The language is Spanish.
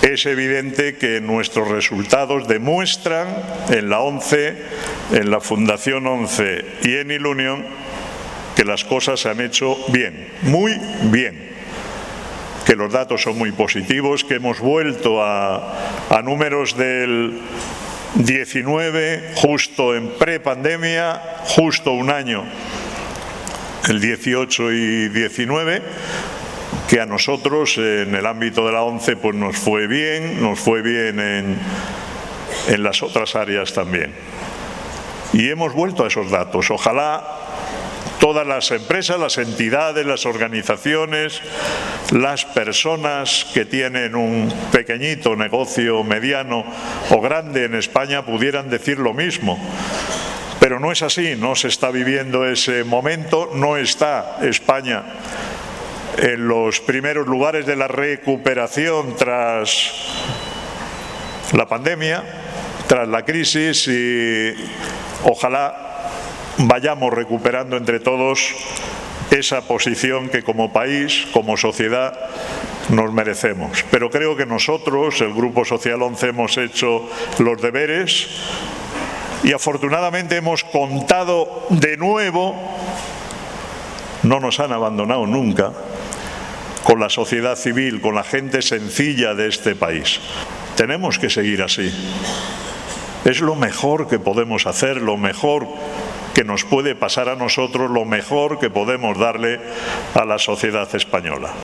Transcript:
es evidente que nuestros resultados demuestran en la ONCE, en la Fundación ONCE y en Ilunion que las cosas se han hecho bien, muy bien, que los datos son muy positivos, que hemos vuelto a números del 19, justo en prepandemia, justo un año, el 18 y 19, que a nosotros en el ámbito de la ONCE pues nos fue bien en las otras áreas también. Y hemos vuelto a esos datos. Ojalá todas las empresas, las entidades, las organizaciones, las personas que tienen un pequeñito negocio, mediano o grande en España pudieran decir lo mismo. Pero no es así, no se está viviendo ese momento, no está España en los primeros lugares de la recuperación tras la pandemia, tras la crisis, y ojalá vayamos recuperando entre todos esa posición que como país, como sociedad, nos merecemos. Pero creo que nosotros, el Grupo Social ONCE, hemos hecho los deberes y afortunadamente hemos contado de nuevo, no nos han abandonado nunca, con la sociedad civil, con la gente sencilla de este país. Tenemos que seguir así. Es lo mejor que podemos hacer, lo mejor que nos puede pasar a nosotros, lo mejor que podemos darle a la sociedad española.